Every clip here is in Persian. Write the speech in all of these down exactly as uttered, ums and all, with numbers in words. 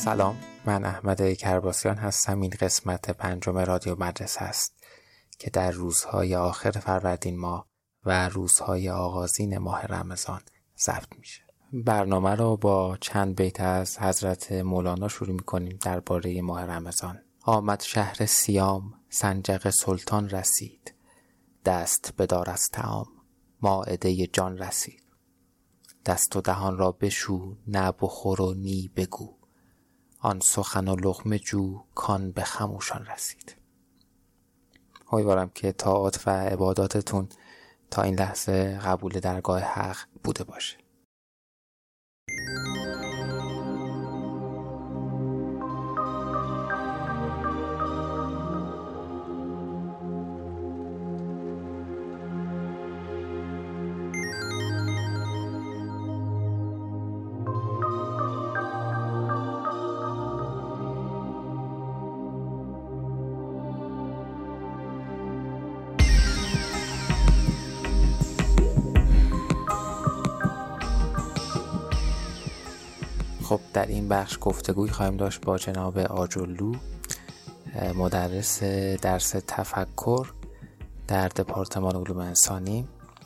سلام، من احمد کرباسیان هستم. این قسمت پنجم رادیو مدرسه است که در روزهای آخر فروردین ماه و روزهای آغازین ماه رمضان ضبط میشه. برنامه رو با چند بیت از حضرت مولانا شروع میکنیم درباره ماه رمضان. آمد شهر صیام، سنجق سلطان رسید، دست بدار از طعام، مائده جان رسید. دست و دهان را بشو، نه بخور و نی بگو، آن سخن و لقمه جو کان به خموشان رسید. امیدوارم که طاعات و عباداتتون تا این لحظه قبول درگاه حق بوده باشه. خب در این بخش گفتگوی خواهیم داشت با جناب آجرلو، مدرس درس تفکر در دپارتمان علوم انسانی.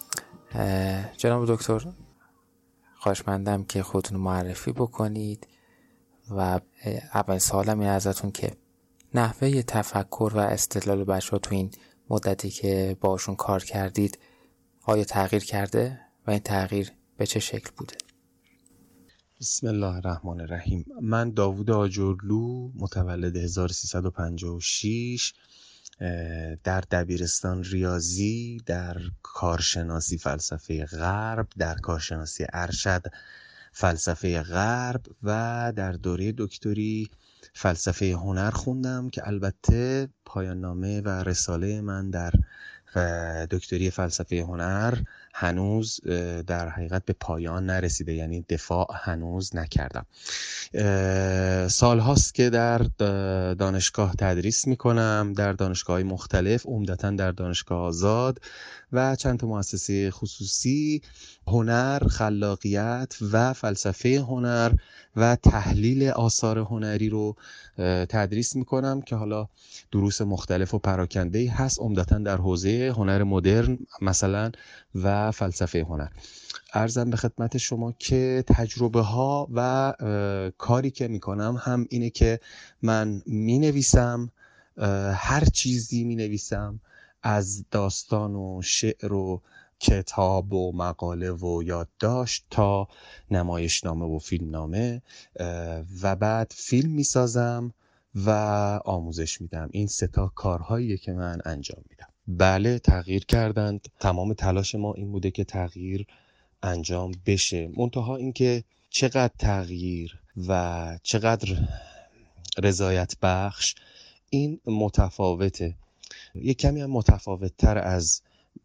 جناب دکتر، خواهشمندم که خودتون معرفی بکنید و اول سوالم این ازتون که نحوه تفکر و استدلال بچه‌ها تو این مدتی که باشون کار کردید آیا تغییر کرده و این تغییر به چه شکل بوده؟ بسم الله الرحمن الرحیم. من داوود آجرلو، متولد هزار و سیصد و پنجاه و شش، در دبیرستان ریاضی، در کارشناسی فلسفه غرب، در کارشناسی ارشد فلسفه غرب و در دوره دکتری فلسفه هنر خوندم که البته پایان نامه و رساله من در دکتری فلسفه هنر هنوز در حقیقت به پایان نرسیده، یعنی دفاع هنوز نکردم. سال هاست که در دانشگاه تدریس میکنم، در دانشگاه‌های مختلف، عمدتاً در دانشگاه آزاد و چند تا مؤسسه خصوصی. هنر، خلاقیت و فلسفه هنر و تحلیل آثار هنری رو تدریس میکنم که حالا دروس مختلف و پراکنده‌ای هست، عمدتاً در حوزه هنر مدرن مثلا و فلسفه هنر. عرضم به خدمت شما که تجربه ها و کاری که میکنم هم اینه که من مینویسم، هر چیزی مینویسم، از داستان و شعر و کتاب و مقاله و یادداشت تا نمایشنامه و فیلمنامه، و بعد فیلم میسازم و آموزش میدم. این سه تا کارهاییه که من انجام میدم. بله، تغییر کردند. تمام تلاش ما این بوده که تغییر انجام بشه. منتها اینکه چقدر تغییر و چقدر رضایت بخش، این متفاوته. یک کمی هم متفاوت تر از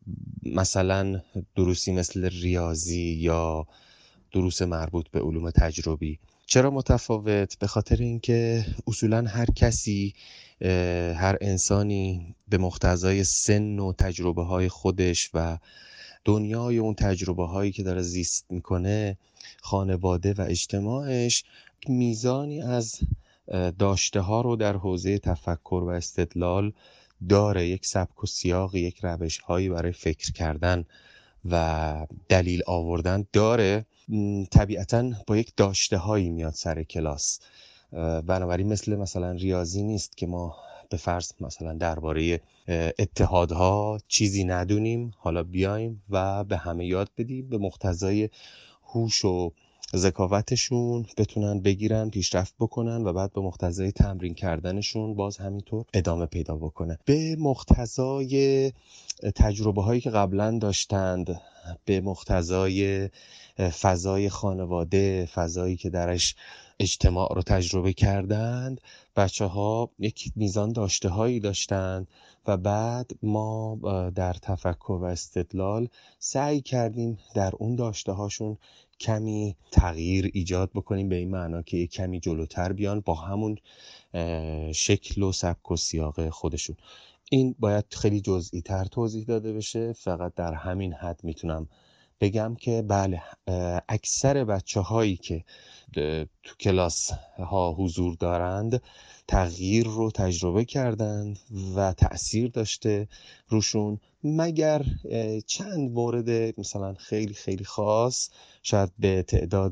مثلا دروسی مثل ریاضی یا دروس مربوط به علوم تجربی. چرا متفاوت؟ به خاطر اینکه اصولا هر کسی، هر انسانی به مقتضای سن و تجربه های خودش و دنیای اون تجربه هایی که داره زیست میکنه، خانواده و اجتماعش، میزانی از داشته ها رو در حوزه تفکر و استدلال داره. یک سبک و سیاق، یک روش هایی برای فکر کردن و دلیل آوردن داره. طبیعتاً با یک داشته هایی میاد سر کلاس. بنابراین مثل مثلا ریاضی نیست که ما به فرض مثلا درباره اتحادها چیزی ندونیم، حالا بیایم و به همه یاد بدیم، به مقتضای هوش و ذکاوتشون بتونن بگیرن، پیشرفت بکنن و بعد به مقتضای تمرین کردنشون باز همینطور ادامه پیدا بکنه. به مقتضای تجربه هایی که قبلا داشتند، به مقتضای فضای خانواده، فضایی که درش اجتماع رو تجربه کردند، بچه ها یک میزان داشته هایی داشتند و بعد ما در تفکر و استدلال سعی کردیم در اون داشته هاشون کمی تغییر ایجاد بکنیم، به این معنا که یک کمی جلوتر بیان با همون شکل و سبک و سیاق خودشون. این باید خیلی جزئی تر توضیح داده بشه، فقط در همین حد میتونم بگم که بله اکثر بچه هایی که تو کلاس ها حضور دارند تغییر رو تجربه کردن و تأثیر داشته روشون، مگر چند مورد مثلا خیلی خیلی خاص، شاید به تعداد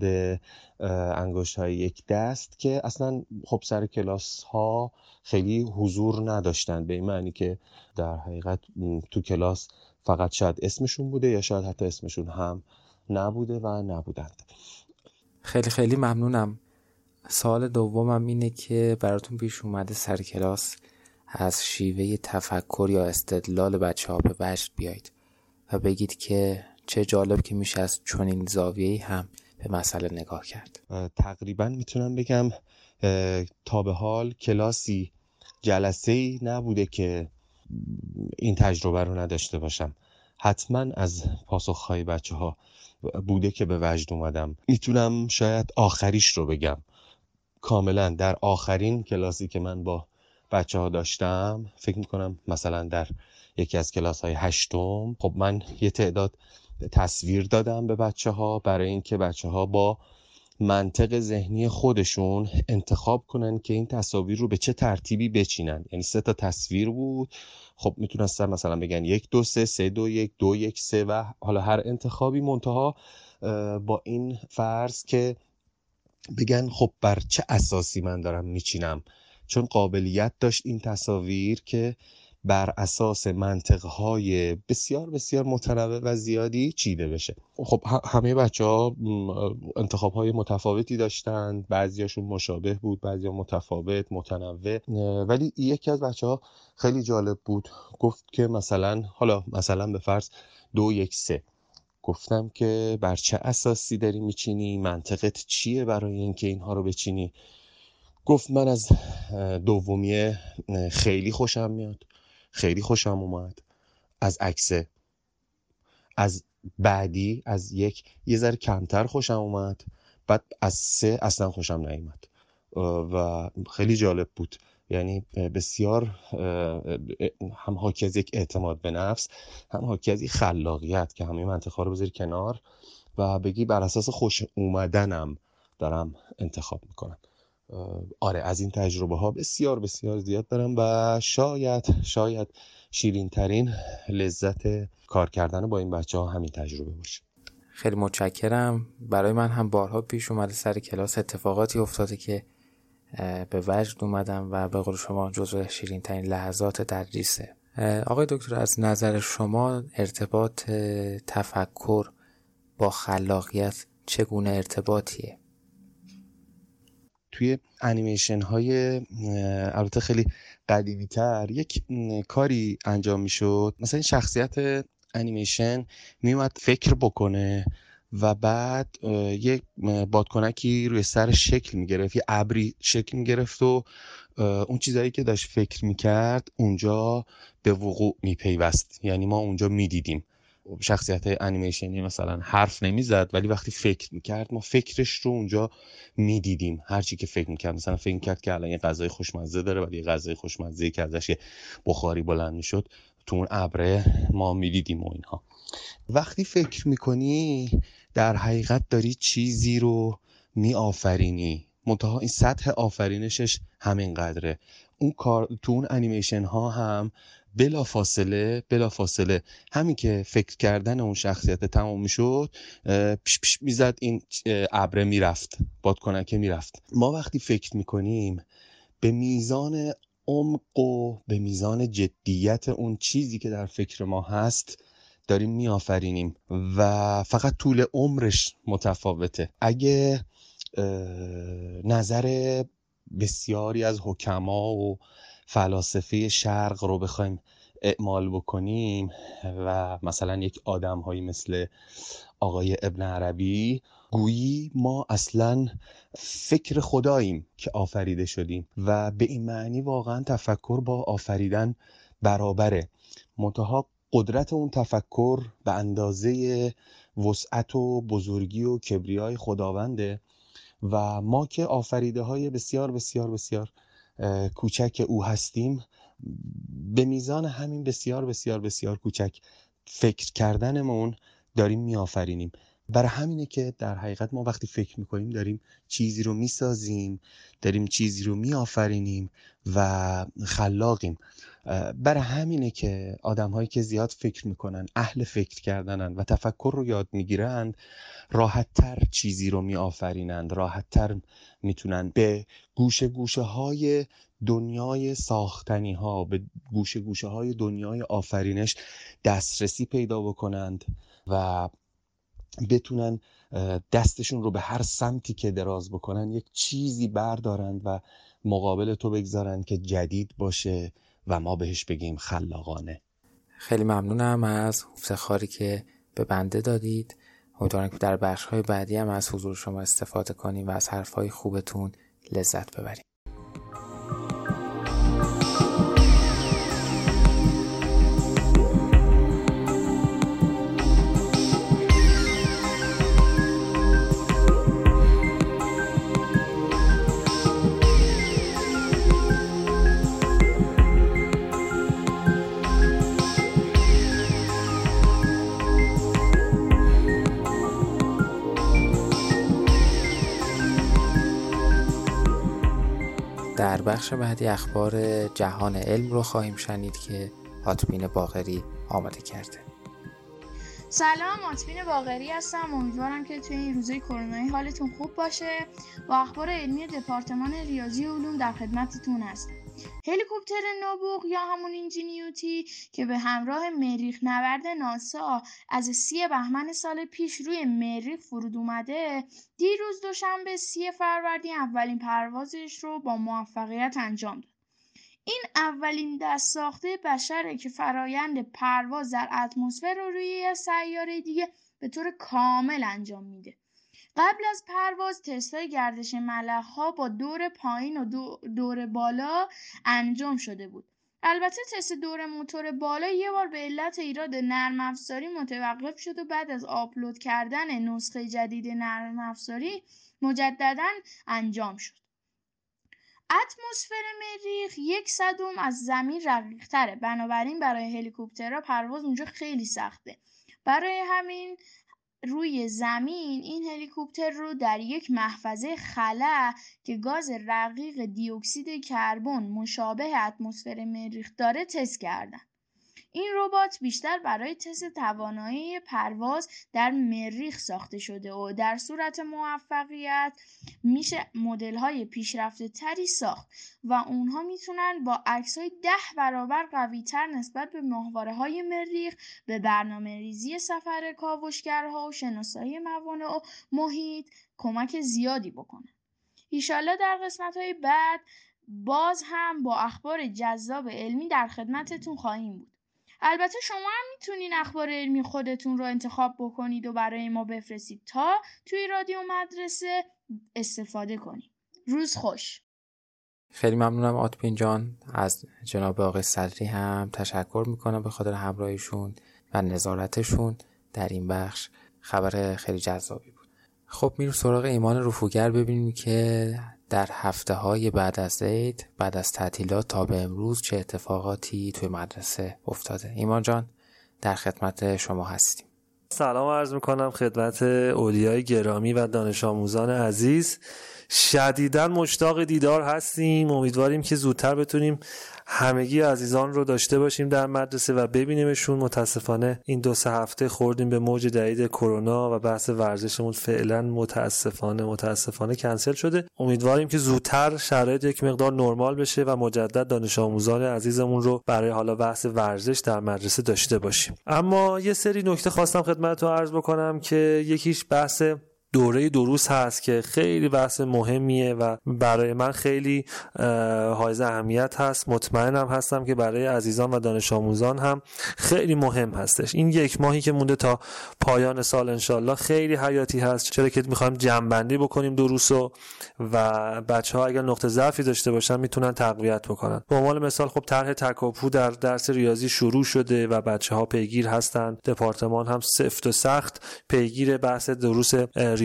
انگشت های یک دست، که اصلا خب سر کلاس ها خیلی حضور نداشتن، به این معنی که در حقیقت تو کلاس فقط شاید اسمشون بوده یا شاید حتی اسمشون هم نبوده و نبودند. خیلی خیلی ممنونم. سوال دومم اینه که براتون پیش اومده سر کلاس از شیوه تفکر یا استدلال بچه ها به وجد بیایید و بگید که چه جالب که میشه از چنین زاویه‌ای هم به مسئله نگاه کرد. تقریبا میتونم بگم تا به حال کلاسی جلسه‌ای نبوده که این تجربه رو نداشته باشم. حتما از پاسخهای بچه ها بوده که به وجد اومدم. میتونم شاید آخریش رو بگم. کاملا در آخرین کلاسی که من با بچه ها داشتم، فکر میکنم مثلا در یکی از کلاس های هشتم، خب من یه تعداد تصویر دادم به بچه ها برای اینکه بچه ها با منطق ذهنی خودشون انتخاب کنن که این تصاویر رو به چه ترتیبی بچینن. یعنی سه تا تصویر بود، خب میتونستن مثلا بگن یک دو سه، سه دو یک، دو یک سه و حالا هر انتخابی، منتها با این فرض که بگن خب بر چه اساسی من دارم میچینم، چون قابلیت داشت این تصاویر که بر اساس منطقهای بسیار بسیار متنوع و زیادی چیده بشه. خب همه بچه ها انتخاب های متفاوتی داشتن، بعضیاشون مشابه بود، بعضی متفاوت متنوع، ولی یکی از بچه ها خیلی جالب بود، گفت که مثلا حالا مثلا به فرض دو یک سه. گفتم که بر چه اساسی داری میچینی؟ منطقت چیه برای اینکه اینها رو بچینی؟ گفت من از دومیه خیلی خوشم میاد، خیلی خوشم اومد. از عکسه، از بعدی، از یک یه ذره کمتر خوشم اومد، بعد از سه اصلا خوشم نیامد و خیلی جالب بود. یعنی بسیار هم حاکی از یک اعتماد به نفس، هم حاکی از یک خلاقیت که همه منطقه رو بذاری کنار و بگی بر اساس خوش اومدنم دارم انتخاب میکنم. آره از این تجربه ها بسیار بسیار زیاد دارم و شاید شاید شیرین ترین لذت کار کردن با این بچه ها همین تجربه باشه. خیلی متشکرم. برای من هم بارها پیش اومده سر کلاس اتفاقاتی افتاده که به وجد اومدم و به قول شما جزو شیرین ترین لحظات تدریسه. آقای دکتر، از نظر شما ارتباط تفکر با خلاقیت چگونه ارتباطیه؟ توی انیمیشن های البته خیلی قدیمی تر یک کاری انجام می شد، مثلا شخصیت انیمیشن می اومد فکر بکنه و بعد یک بادکنکی روی سر شکل می گرفت، یه ابری شکل می گرفت و اون چیزایی که داشت فکر می کرد اونجا به وقوع می پیوست. یعنی ما اونجا می دیدیم شخصیت انیمیشنی مثلا حرف نمیزد ولی وقتی فکر میکرد ما فکرش رو اونجا میدیدیم. هر چی که فکر میکرد، مثلا فکر میکرد که الان یه غذای خوشمزه داره ولی یه غذای خوشمزه که ازش یه بخاری بلند میشد تو اون ابره ما میدیدیم و اینها. وقتی فکر میکنی در حقیقت داری چیزی رو میآفرینی، منتها این سطح آفرینشش همین قدره. اون کار تو اون انیمیشن ها هم بلا فاصله بلا فاصله همین که فکر کردن اون شخصیت تمام میشد پیش پیش میزد، این ابره میرفت، بادکنکه میرفت. ما وقتی فکر میکنیم به میزان عمق و به میزان جدیت اون چیزی که در فکر ما هست داریم میآفرینیم و فقط طول عمرش متفاوته. اگه نظر بسیاری از حکما و فلاسفه شرق رو بخوایم اعمال بکنیم و مثلا یک آدم هایی مثل آقای ابن عربی، گویی ما اصلا فکر خداییم که آفریده شدیم و به این معنی واقعا تفکر با آفریدن برابره. منتها قدرت اون تفکر به اندازه وسعت و بزرگی و کبریای خداونده و ما که آفریده های بسیار بسیار بسیار کوچک او هستیم، به میزان همین بسیار بسیار بسیار کوچک فکر کردنمون داریم میآفرینیم. برای همینه که در حقیقت ما وقتی فکر میکنیم داریم چیزی رو میسازیم، داریم چیزی رو میآفرینیم و خلاقیم. برای همینه که آدم هایی که زیاد فکر میکنن، اهل فکر کردنن و تفکر رو یاد میگیرند، راحت تر چیزی رو میآفرینند، راحت تر میتونن به گوشه گوشه های دنیای ساختنی ها، به گوشه گوشه های دنیای آفرینش دسترسی پیدا بکنند و بتونن دستشون رو به هر سمتی که دراز بکنن یک چیزی بردارند و مقابل تو بگذارند که جدید باشه و ما بهش بگیم خلاقانه. خیلی ممنونم از افتخاری که به بنده دادید. امیدوارم که در بخش‌های بعدی هم از حضور شما استفاده کنیم و از حرف‌های خوبتون لذت ببریم. در بخش بعدی اخبار جهان علم رو خواهیم شنید که آتبین باقری آماده کرده. سلام، آتبین باقری هستم. امیدوارم که توی این روزهای کرونایی حالتون خوب باشه. با اخبار علمی دپارتمان ریاضی و علوم در خدمتتون هستم. هلیکوپتر نوبوغ یا همون اینجینیوتی که به همراه مریخ نورد ناسا از سی بهمن سال پیش روی مریخ فرود اومده، دیروز دوشنبه سی فروردین اولین پروازش رو با موفقیت انجام داد. این اولین دست ساخته بشره که فرایند پرواز در اتمسفر رو روی یه سیاره دیگه به طور کامل انجام میده. قبل از پرواز تستای گردش ملخ‌ها با دور پایین و دور بالا انجام شده بود. البته تست دور موتور بالا یه بار به علت ایراد نرم افزاری متوقف شد و بعد از آپلود کردن نسخه جدید نرم افزاری مجدداً انجام شد. اتمسفر مریخ یک صدم از زمین رقیق‌تره، بنابراین برای هلیکوپترها پرواز اونجا خیلی سخته. برای همین روی زمین این هلیکوپتر رو در یک محفظه خلا که گاز رقیق دی اکسید کربن مشابه اتمسفر مریخ داره تست کردن. این ربات بیشتر برای تست توانایی پرواز در مریخ ساخته شده و در صورت موفقیت میشه مدل‌های پیشرفته تری ساخت و اونها میتونن با عکس‌های ده برابر قوی‌تر نسبت به ماهواره‌های مریخ به برنامه‌ریزی سفر کاوشگرها و شناسایی موانع و محیط کمک زیادی بکنه. ایشالله در قسمت‌های بعد باز هم با اخبار جذاب علمی در خدمتتون خواهیم بود. البته شما هم میتونین اخبار علمی خودتون رو انتخاب بکنید و برای ما بفرستید تا توی رادیو مدرسه استفاده کنید. روز خوش. خیلی ممنونم آتبین جان. از جناب آقای صدری هم تشکر میکنم به خاطر همراهیشون و نظارتشون در این بخش. خبر خیلی جذابی بود. خب میریم سراغ ایمان رفوگر ببینیم که در هفته های بعد از عید، بعد از تعطیلات تا به امروز چه اتفاقاتی توی مدرسه افتاده. ایمان جان در خدمت شما هستیم. سلام عرض میکنم خدمت اولیای گرامی و دانش آموزان عزیز. شدیداً مشتاق دیدار هستیم. امیدواریم که زودتر بتونیم همگی عزیزان رو داشته باشیم در مدرسه و ببینیمشون. متاسفانه این دو سه هفته خوردیم به موج جدید کرونا و بحث ورزشمون فعلا متاسفانه متاسفانه کنسل شده. امیدواریم که زودتر شرایط یک مقدار نرمال بشه و مجدد دانش آموزان عزیزمون رو برای حالا بحث ورزش در مدرسه داشته باشیم. اما یه سری نکته خواستم خدمتتون عرض بکنم که یکیش بحث دوره دروس هست که خیلی بحث مهمیه و برای من خیلی حائز اهمیت هست. مطمئنم هستم که برای عزیزان و دانش آموزان هم خیلی مهم هستش. این یک ماهی که مونده تا پایان سال انشالله خیلی حیاتی هست، چرا که میخوایم جمع‌بندی بکنیم دروسو و بچه‌ها اگر نقطه ضعفی داشته باشن میتونن تقویت بکنن. به عنوان مثال خب طرح تکاپو در درس ریاضی شروع شده و بچه‌ها پیگیر هستن. دپارتمان هم سفت و سخت پیگیر بحث دروس ریاضی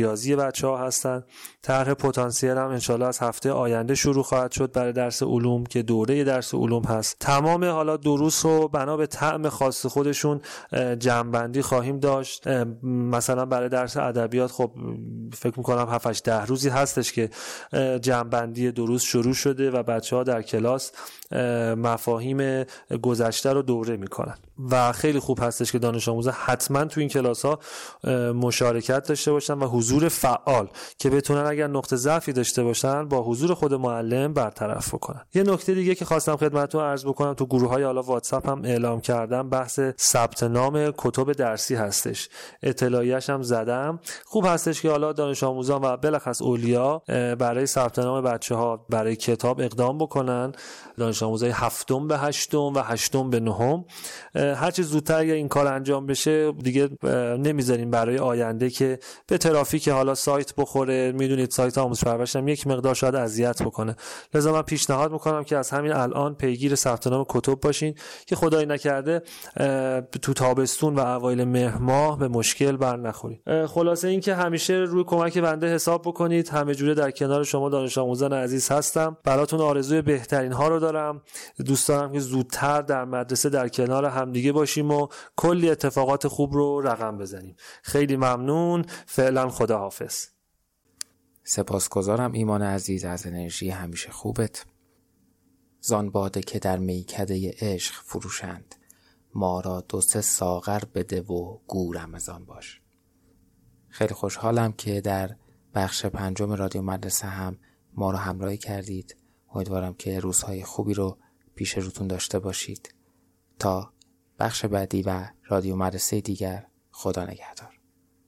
ریاضی بچه‌ها هستن. طرح پتانسیل هم انشالله از هفته آینده شروع خواهد شد برای درس علوم که دوره درس علوم هست. تمام حالا دروس رو بنا به طعم خاص خودشون جمع‌بندی خواهیم داشت. مثلا برای درس ادبیات خب فکر می‌کنم هفت هشت ده روزی هستش که جمع‌بندی دروس شروع شده و بچه‌ها در کلاس مفاهیم گذشته رو دوره میکنن و خیلی خوب هستش که دانش آموزا حتما تو این کلاس ها مشارکت داشته باشن و حضور فعال که بتونن اگر نقطه ضعفی داشته باشن با حضور خود معلم برطرف بکنن. یه نکته دیگه که خواستم خدمتتون عرض بکنم، تو گروه های حالا واتساپ هم اعلام کردم، بحث ثبت نام کتب درسی هستش. اطلاعیه‌اش هم زدم. خوب هستش که حالا دانش آموزان و بالاخص اولیا برای ثبت نام بچه‌ها برای کتاب اقدام بکنن. دانش آموزای هفتم به هشتم و هشتم به نهم هر چه زودتر اگر این کار انجام بشه دیگه نمیذاریم برای آینده که به ترافیک حالا سایت بخوره. میدونید سایت آموزش پرورش هم یک مقدار شاید اذیت بکنه. لذا من پیشنهاد میکنم که از همین الان پیگیر ثبت نام کتب باشین که خدای نکرده تو تابستون و اوایل مهر ماه به مشکل بر نخورید. خلاصه این که همیشه روی کمک بنده حساب بکنید. همه جوره در کنار شما دانش آموزان عزیز هستم. براتون آرزوی بهترین ها رو دارم. دوست دارم که زودتر در مدرسه در کنار همدیگه باشیم و کلی اتفاقات خوب رو رقم بزنیم. خیلی ممنون. فعلا خداحافظ. سپاسگزارم ایمان عزیز از انرژی همیشه خوبت. زان باده که در میکده عشق فروشند، ما را دو سه ساغر بده و گورم از آن باش. خیلی خوشحالم که در بخش پنجم رادیو مدرسه هم ما رو همراهی کردید. امیدوارم که روزهای خوبی رو پیش روتون داشته باشید. تا بخش بعدی و رادیو مدرسه دیگر، خدا نگهدار.